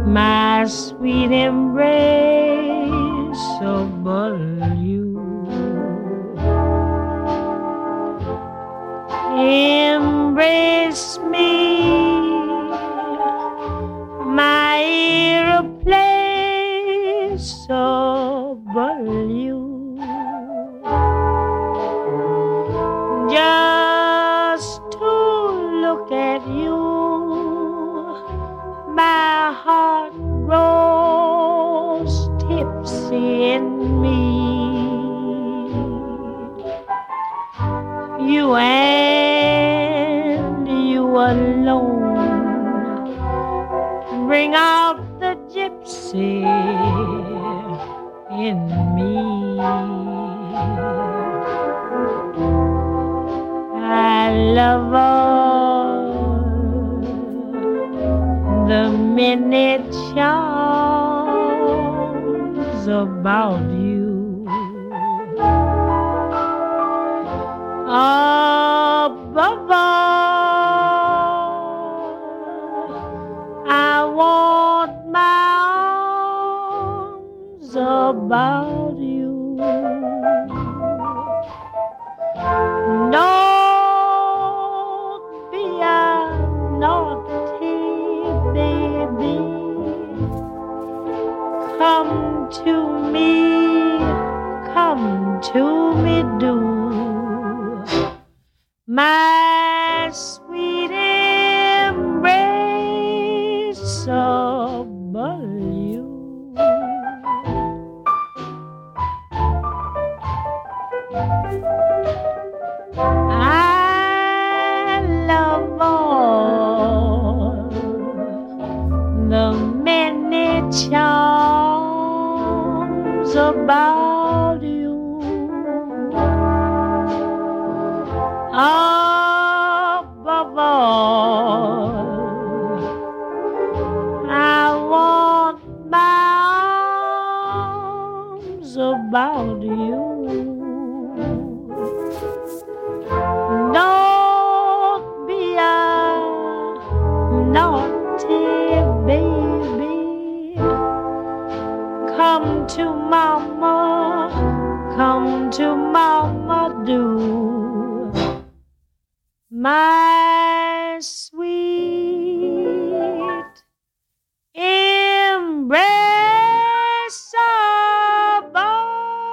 my sweet embrace of you. Embrace me, my irreplaceable you. Just to look at you, my heart grows tipsy in me. You and you alone bring out the gypsy in me. I love all the many charms about you. Above all, I want my arms about you. Don't be a naughty baby. Come to me, do. My sweet embraceable you. I love all the many charms about you. Above all, I want my arms about you. Don't be a naughty baby. Come to mama, do. My